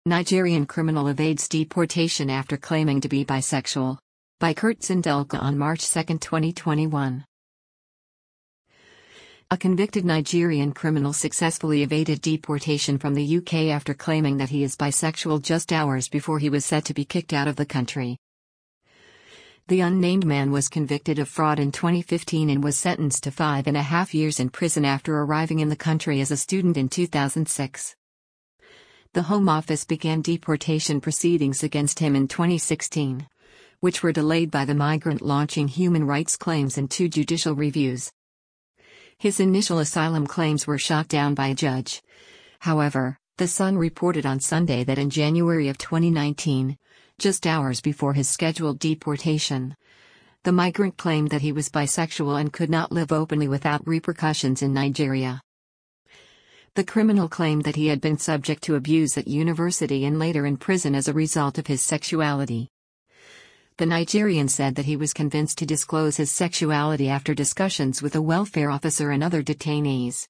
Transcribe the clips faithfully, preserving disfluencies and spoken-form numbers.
Nigerian criminal evades deportation after claiming to be bisexual. By Kurt Zindelka on March second, twenty twenty-one. A convicted Nigerian criminal successfully evaded deportation from the U K after claiming that he is bisexual just hours before he was set to be kicked out of the country. The unnamed man was convicted of fraud in twenty fifteen and was sentenced to five and a half years in prison after arriving in the country as a student in two thousand six. The Home Office began deportation proceedings against him in twenty sixteen, which were delayed by the migrant launching human rights claims and two judicial reviews. His initial asylum claims were shot down by a judge. However, The Sun reported on Sunday that in January of twenty nineteen, just hours before his scheduled deportation, the migrant claimed that he was bisexual and could not live openly without repercussions in Nigeria. The criminal claimed that he had been subject to abuse at university and later in prison as a result of his sexuality. The Nigerian said that he was convinced to disclose his sexuality after discussions with a welfare officer and other detainees.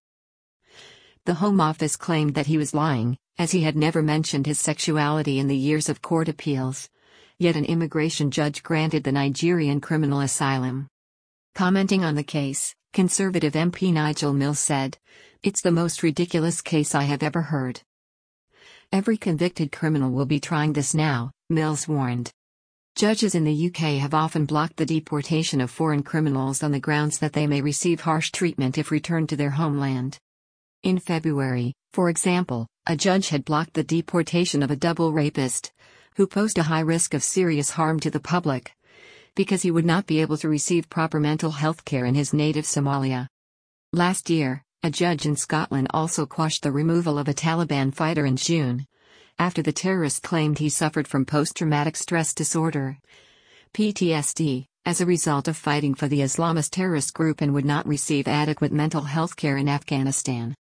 The Home Office claimed that he was lying, as he had never mentioned his sexuality in the years of court appeals. Yet an immigration judge granted the Nigerian criminal asylum. Commenting on the case, Conservative M P Nigel Mills said, "It's the most ridiculous case I have ever heard. Every convicted criminal will be trying this now," Mills warned. Judges in the U K have often blocked the deportation of foreign criminals on the grounds that they may receive harsh treatment if returned to their homeland. In February, for example, a judge had blocked the deportation of a double rapist, who posed a high risk of serious harm to the public, because he would not be able to receive proper mental health care in his native Somalia. Last year, a judge in Scotland also quashed the removal of a Taliban fighter in June, after the terrorist claimed he suffered from post-traumatic stress disorder, P T S D, as a result of fighting for the Islamist terrorist group and would not receive adequate mental health care in Afghanistan.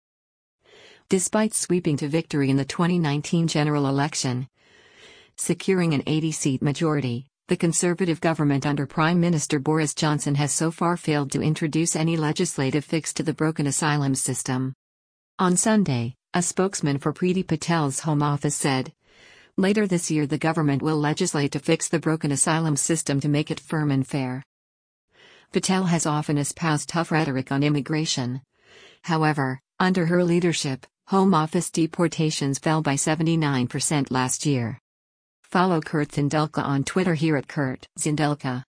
Despite sweeping to victory in the twenty nineteen general election, securing an eighty-seat majority, the Conservative government under Prime Minister Boris Johnson has so far failed to introduce any legislative fix to the broken asylum system. On Sunday, a spokesman for Priti Patel's Home Office said, "Later this year the government will legislate to fix the broken asylum system to make it firm and fair." Patel has often espoused tough rhetoric on immigration. However, under her leadership, Home Office deportations fell by seventy-nine percent last year. Follow Kurt Zindelka on Twitter here at Kurt Zindelka.